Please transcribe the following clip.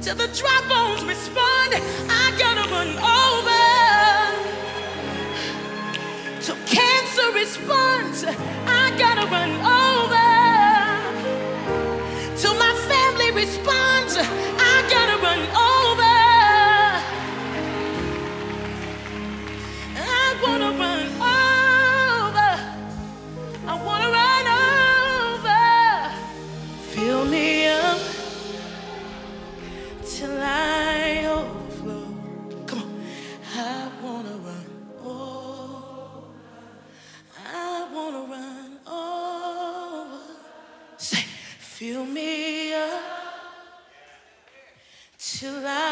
till the dry bones respond. I gotta run over till cancer responds. I gotta run over till my family responds. I gotta run over. I wanna run over. I wanna run over. Fill me up till I overflow. Come on. I wanna run over. I wanna run over. Say, fill me up till I